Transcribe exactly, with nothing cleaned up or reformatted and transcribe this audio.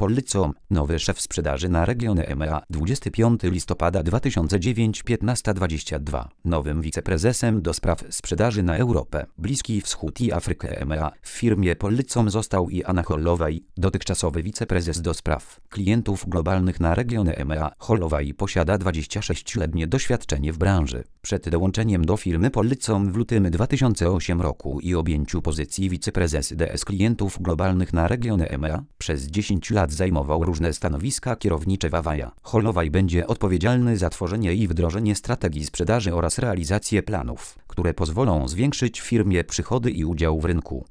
Polycom, nowy szef sprzedaży na regiony E M E A, dwudziestego piątego listopada dwa tysiące dziewiątego, piętnasta dwadzieścia dwa. Nowym wiceprezesem do spraw sprzedaży na Europę, Bliski Wschód i Afrykę E M E A w firmie Polycom został Ian Holloway, dotychczasowy wiceprezes do spraw klientów globalnych na regiony E M E A. Holloway posiada dwudziestosześcioletnie doświadczenie w branży. Przed dołączeniem do firmy Polycom w lutym dwa tysiące ósmego roku i objęciu pozycji wiceprezes D S klientów globalnych na regiony E M E A, przez dziesięć lat zajmował różne stanowiska kierownicze w Avaya. Holloway będzie odpowiedzialny za tworzenie i wdrożenie strategii sprzedaży oraz realizację planów, które pozwolą zwiększyć firmie przychody i udział w rynku.